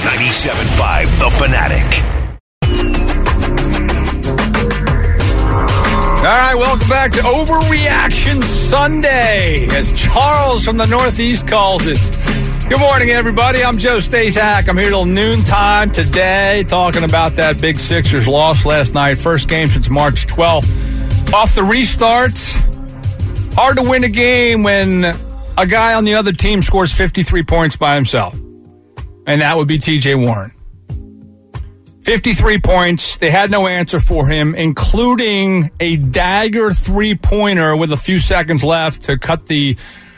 97.5 The Fanatic. All right, welcome back to Overreaction Sunday, as Charles from the Northeast calls it. Good morning, everybody. I'm Joe Stacak. I'm here till noontime today talking about that big Sixers loss last night. First game since March 12th. Off the restart. Hard to win a game when a guy on the other team scores 53 points by himself. And that would be T.J. Warren. 53 points. They had no answer for him, including a dagger three-pointer with a few seconds left to cut the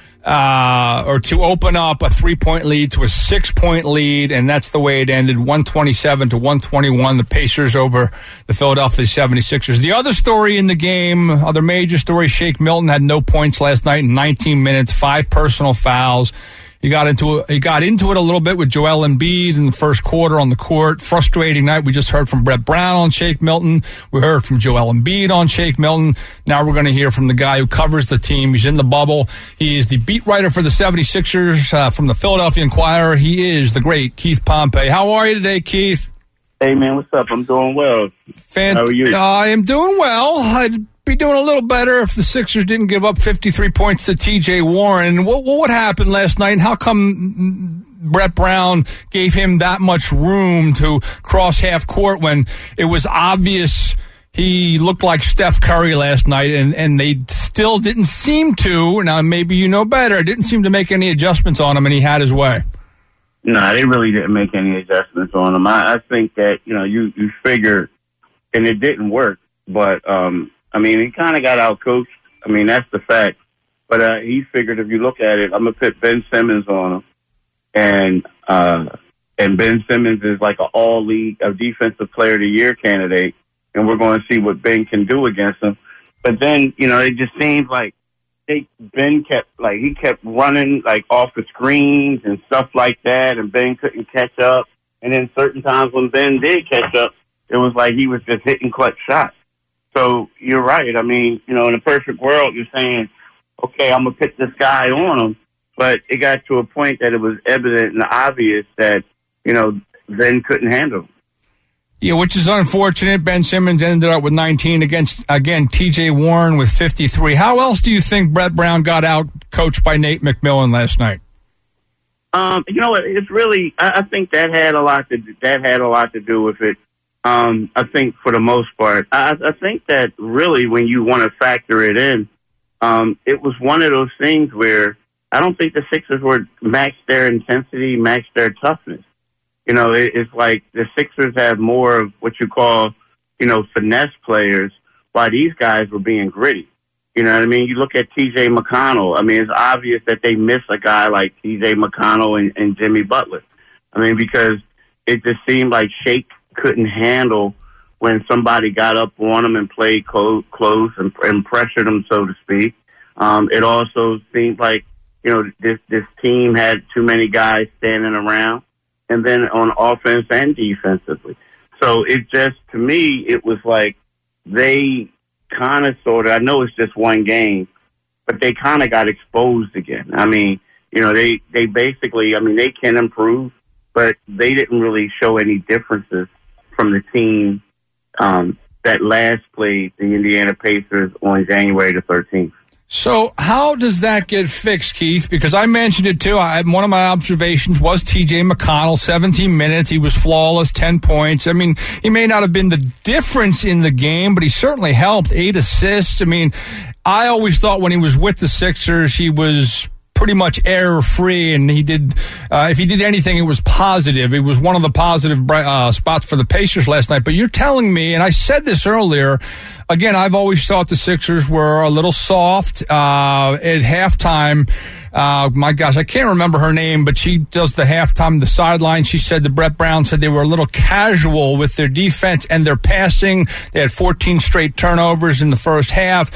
or to open up a 3-point lead to a 6-point lead, and that's the way it ended, 127 to 121, the Pacers over the Philadelphia 76ers. The other story in the game, other major story, Shake Milton had no points last night in 19 minutes, 5 personal fouls. He got into it a little bit with Joel Embiid in the first quarter on the court. Frustrating night. We just heard from Brett Brown on Shake Milton. We heard from Joel Embiid on Shake Milton. Now we're going to hear from the guy who covers the team. He's in the bubble. He is the beat writer for the 76ers from the Philadelphia Inquirer. He is the great Keith Pompey. How are you today, Keith? Hey, man, what's up? I'm doing well. How are you? I am doing well. I'd be doing a little better if the Sixers didn't give up 53 points to T.J. Warren. What happened last night, and how come Brett Brown gave him that much room to cross half court when it was obvious he looked like Steph Curry last night, and they still didn't seem to, now maybe you know better, didn't seem to make any adjustments on him, and he had his way? No, they really didn't make any adjustments on him. I think that, you figure, and it didn't work, but he kind of got out-coached. That's the fact. But he figured, if you look at it, I'm going to put Ben Simmons on him. And Ben Simmons is like an all-league, a defensive player of the year candidate. And we're going to see what Ben can do against him. But then, it just seems like Ben kept running like off the screens and stuff like that. And Ben couldn't catch up. And then certain times when Ben did catch up, it was like he was just hitting clutch shots. So you're right. In a perfect world, you're saying, okay, I'm going to put this guy on him. But it got to a point that it was evident and obvious that, Ben couldn't handle him. Yeah, which is unfortunate. Ben Simmons ended up with 19 against, again, T.J. Warren with 53. How else do you think Brett Brown got out coached by Nate McMillan last night? It's really, I think that had a lot to do with it. I think for the most part, I think that really when you want to factor it in, it was one of those things where I don't think the Sixers were matched their intensity, matched their toughness. It's like the Sixers have more of what you call, finesse players, while these guys were being gritty. You know what I mean? You look at T.J. McConnell. It's obvious that they miss a guy like T.J. McConnell and Jimmy Butler. Because it just seemed like Shake couldn't handle when somebody got up on him and played close and pressured him, so to speak. It also seemed like, this team had too many guys standing around, and then on offense and defensively. So it just, to me, it was like they kind of sort of, I know it's just one game, but they kind of got exposed again. They basically, they can improve, but they didn't really show any differences from the team that last played the Indiana Pacers on January the 13th. So how does that get fixed, Keith? Because I mentioned it too. One of my observations was T.J. McConnell, 17 minutes. He was flawless, 10 points. He may not have been the difference in the game, but he certainly helped, 8 assists. I always thought when he was with the Sixers, he was pretty much error-free, and he did. If he did anything, it was positive. It was one of the positive spots for the Pacers last night. But you're telling me, and I said this earlier, again, I've always thought the Sixers were a little soft at halftime. My gosh, I can't remember her name, but she does the halftime, the sideline. She said that Brett Brown said they were a little casual with their defense and their passing. They had 14 straight turnovers in the first half.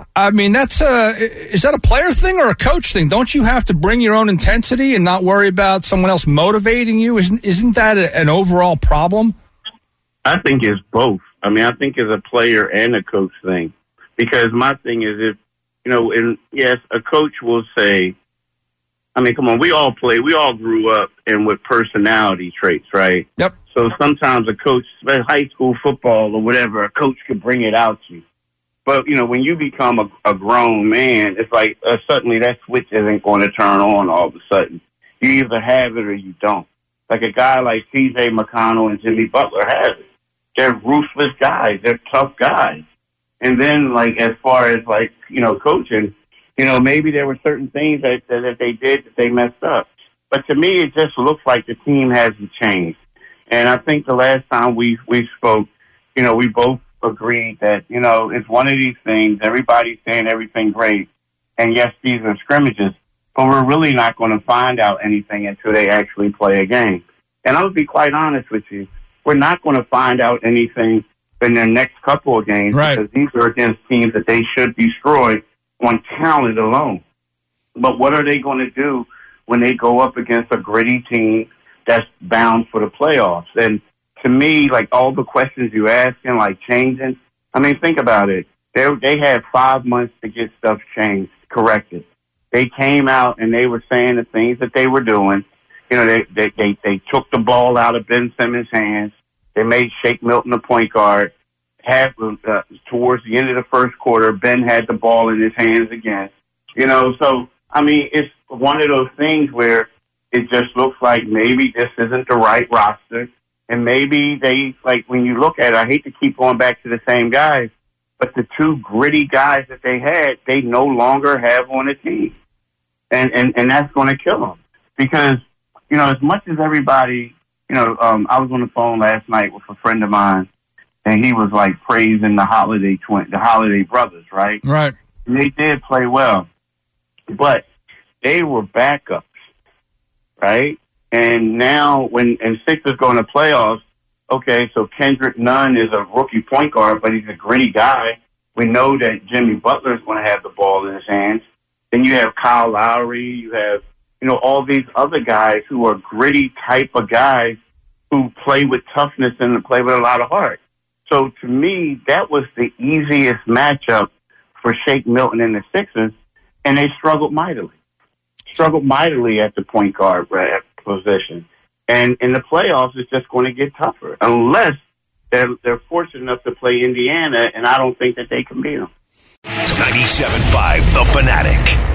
Is that a player thing or a coach thing? Don't you have to bring your own intensity and not worry about someone else motivating you? Isn't that an overall problem? I think it's both. I think it's a player and a coach thing. Because my thing is, if, and yes, a coach will say, I mean, come on, we all grew up and with personality traits, right? Yep. So sometimes a coach, high school football or whatever, a coach could bring it out to you. But, when you become a grown man, it's like suddenly that switch isn't going to turn on all of a sudden. You either have it or you don't. Like a guy like T.J. McConnell and Jimmy Butler have it. They're ruthless guys. They're tough guys. And then, as far as, coaching, maybe there were certain things that they did that they messed up. But to me, it just looks like the team hasn't changed. And I think the last time we spoke, we both agreed that, it's one of these things. Everybody's saying everything great. And yes, these are scrimmages, but we're really not going to find out anything until they actually play a game. And I'll be quite honest with you. We're not going to find out anything in their next couple of games, right? Because these are against teams that they should destroy on talent alone. But what are they going to do when they go up against a gritty team that's bound for the playoffs? And to me, all the questions you asking, changing, I mean, think about it. They had 5 months to get stuff changed, corrected. They came out and they were saying the things that they were doing. They took the ball out of Ben Simmons' hands. They made Shake Milton the point guard. Towards the end of the first quarter, Ben had the ball in his hands again. So, I mean, it's one of those things where it just looks like maybe this isn't the right roster. And maybe they, when you look at it, I hate to keep going back to the same guys, but the two gritty guys that they had, they no longer have on the team. And that's going to kill them. Because, as much as everybody, I was on the phone last night with a friend of mine, and he was praising the Holiday brothers, right? Right. And they did play well, but they were backups, right? And now when Sixers go in the playoffs, okay, so Kendrick Nunn is a rookie point guard, but he's a gritty guy. We know that Jimmy Butler is going to have the ball in his hands. Then you have Kyle Lowry, you have, all these other guys who are gritty type of guys who play with toughness and play with a lot of heart. So to me, that was the easiest matchup for Shake Milton and the Sixers, and they struggled mightily at the point guard position. And in the playoffs, it's just going to get tougher unless they're fortunate enough to play Indiana, and I don't think that they can beat them. 97.5 The Fanatic.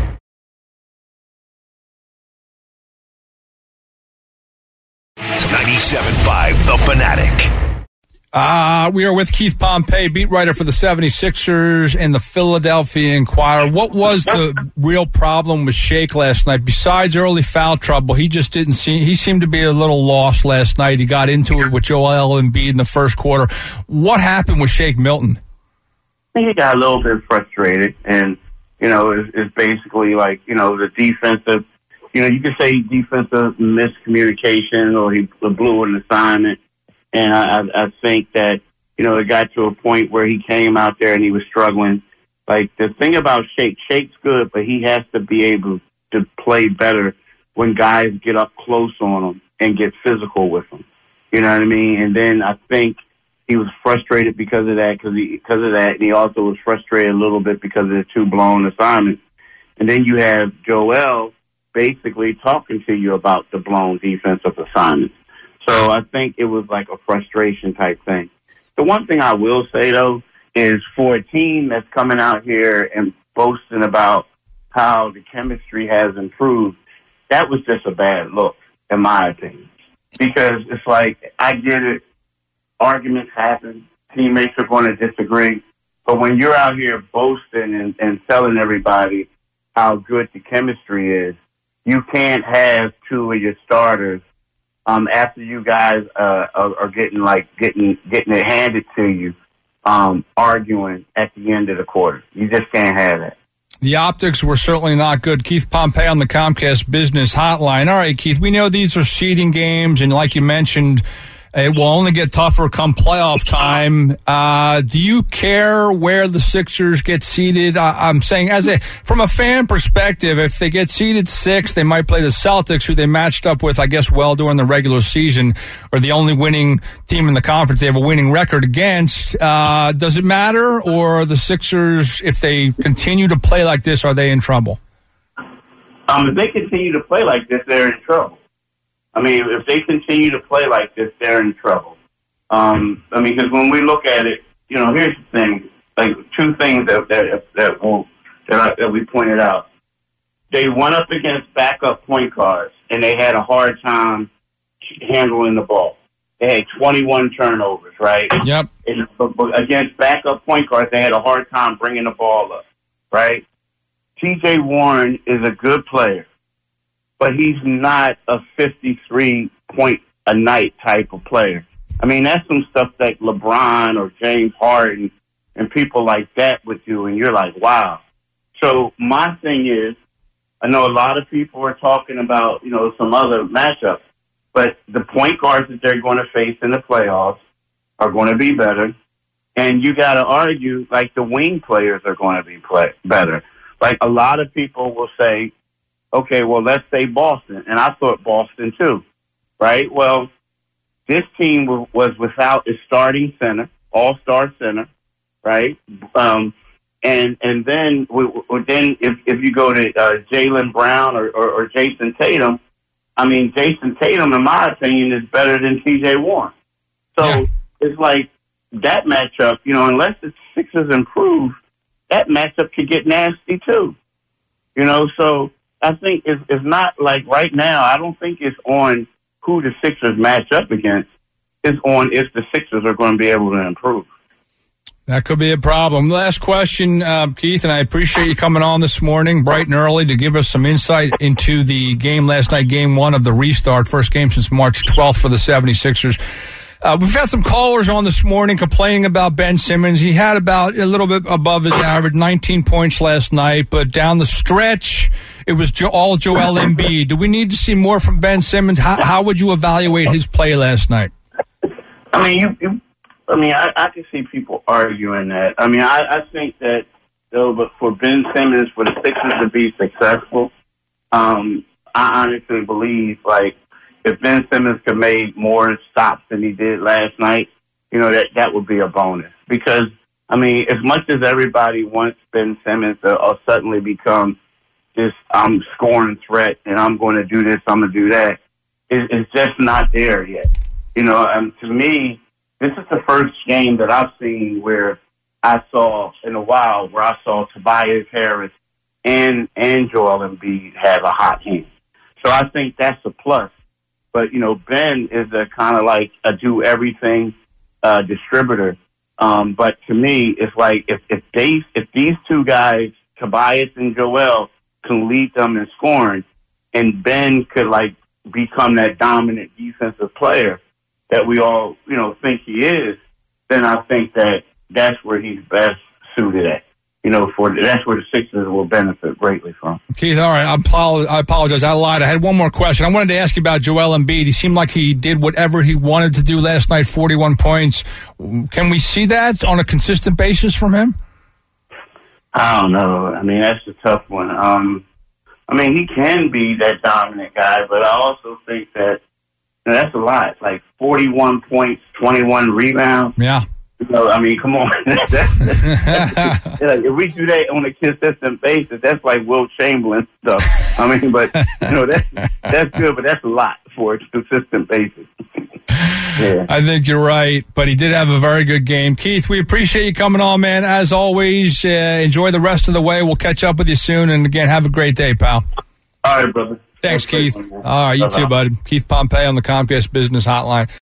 The Fanatic. We are with Keith Pompey, beat writer for the 76ers and the Philadelphia Inquirer. What was the real problem with Shake last night? Besides early foul trouble, he seemed to be a little lost last night. He got into it with Joel Embiid in the first quarter. What happened with Shake Milton? I think he got a little bit frustrated, and, it's basically the defensive, you could say defensive miscommunication, or he blew an assignment. And I think that, it got to a point where he came out there and he was struggling. The thing about Shake's good, but he has to be able to play better when guys get up close on him and get physical with him. You know what I mean? And then I think he was frustrated because of that, and he also was frustrated a little bit because of the two blown assignments. And then you have Joel basically talking to you about the blown defensive assignments. So I think it was a frustration type thing. The one thing I will say, though, is for a team that's coming out here and boasting about how the chemistry has improved, that was just a bad look, in my opinion. Because it's I get it, arguments happen, teammates are going to disagree, but when you're out here boasting and telling everybody how good the chemistry is, you can't have two of your starters after you guys are getting it handed to you, arguing at the end of the quarter. You just can't have that. The optics were certainly not good. Keith Pompey on the Comcast Business Hotline. All right, Keith, we know these are seeding games, and like you mentioned, it will only get tougher come playoff time. Do you care where the Sixers get seeded? I'm saying, from a fan perspective, if they get seeded 6, they might play the Celtics, who they matched up with, I guess, well during the regular season, or the only winning team in the conference they have a winning record against. Does it matter, or the Sixers, if they continue to play like this, are they in trouble? If they continue to play like this, they're in trouble. I mean, if they continue to play like this, they're in trouble. Because when we look at it, here's the thing: like two things that we pointed out. They went up against backup point guards, and they had a hard time handling the ball. They had 21 turnovers, right? Yep. And against backup point guards, they had a hard time bringing the ball up, right? T.J. Warren is a good player, but he's not a 53-point-a-night type of player. I mean, that's some stuff that LeBron or James Harden and people like that would do, and you're like, wow. So my thing is, I know a lot of people are talking about, some other matchups, but the point guards that they're going to face in the playoffs are going to be better. And you got to argue, like, the wing players are going to be better. Like, a lot of people will say, okay, well, let's say Boston. And I thought Boston, too, right? Well, this team was without a starting center, all-star center, right? And then if you go to Jaylen Brown or Jason Tatum, I mean, Jason Tatum, in my opinion, is better than T.J. Warren. So It's like that matchup, unless the Sixers improve, that matchup could get nasty too. So I think it's not like right now, I don't think it's on who the Sixers match up against. It's on if the Sixers are going to be able to improve. That could be a problem. Last question, Keith, and I appreciate you coming on this morning, bright and early, to give us some insight into the game last night, game one of the restart, first game since March 12th for the 76ers. We've had some callers on this morning complaining about Ben Simmons. He had about a little bit above his average, 19 points last night, but down the stretch, it was all Joel Embiid. Do we need to see more from Ben Simmons? How would you evaluate his play last night? I mean, I can see people arguing that. I mean, I think that, though, but for Ben Simmons, for the Sixers to be successful, I honestly believe, like, if Ben Simmons could make more stops than he did last night, that would be a bonus. Because, I mean, as much as everybody wants Ben Simmons to suddenly become this scoring threat and I'm going to do this, I'm going to do that, it's just not there yet. And to me, this is the first game that I've seen where I saw in a while where I saw Tobias Harris and Joel Embiid have a hot hand. So I think that's a plus. But, Ben is a kind of like a do-everything distributor. But to me, it's like if these two guys, Tobias and Joel, can lead them in scoring, and Ben could, like, become that dominant defensive player that we all, think he is, then I think that's where he's best suited at. That's where the Sixers will benefit greatly from. Keith, all right, I apologize. I lied. I had one more question. I wanted to ask you about Joel Embiid. He seemed like he did whatever he wanted to do last night, 41 points. Can we see that on a consistent basis from him? I don't know. I mean, that's a tough one. He can be that dominant guy, but I also think that that's a lot. Like 41 points, 21 rebounds. Yeah. Come on. That's like, if we do that on a consistent basis, that's like Will Chamberlain stuff. But that's good, but that's a lot for a consistent basis. Yeah. I think you're right, but he did have a very good game. Keith, we appreciate you coming on, man. As always, enjoy the rest of the way. We'll catch up with you soon, and again, have a great day, pal. All right, brother. Thanks, Keith. All right, you too, bud. Keith Pompey on the Comcast Business Hotline.